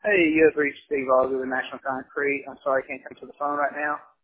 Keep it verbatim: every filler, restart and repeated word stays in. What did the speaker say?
Hey, you have reached Steve Auger with National Concrete. I'm sorry I can't come to the phone right now.